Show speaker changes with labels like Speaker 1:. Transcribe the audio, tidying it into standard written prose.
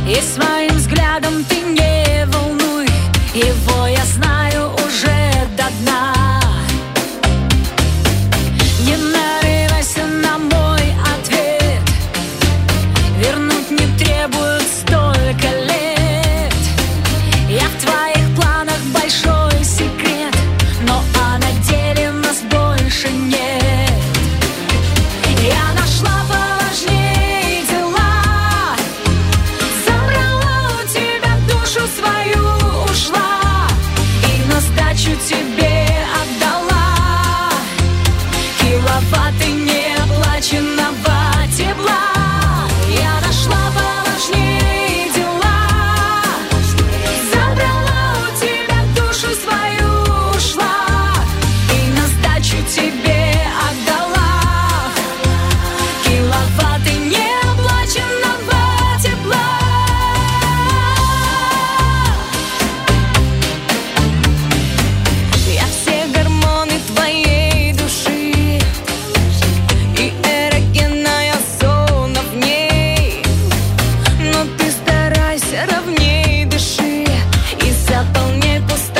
Speaker 1: И своим взглядом ты не волнуй, его я знаю уже до дна. Не нарывайся на мой ответ, вернуть не требует столько лет. Я в твоих планах большой секрет, но а на деле нас больше нет. Я нашла поважнее дела, забрала у тебя душу свою, ушла и на сдачу тебе отдала киловатты неоплаченного тепла. Я нашла поважнее дела, забрала у тебя душу свою, ушла и на сдачу тебе отдала киловатты неоплаченного тепла. Я все гормоны твоей души и эрогенная зона в ней, но ты старайся ровней дыши и заполняй пустоту.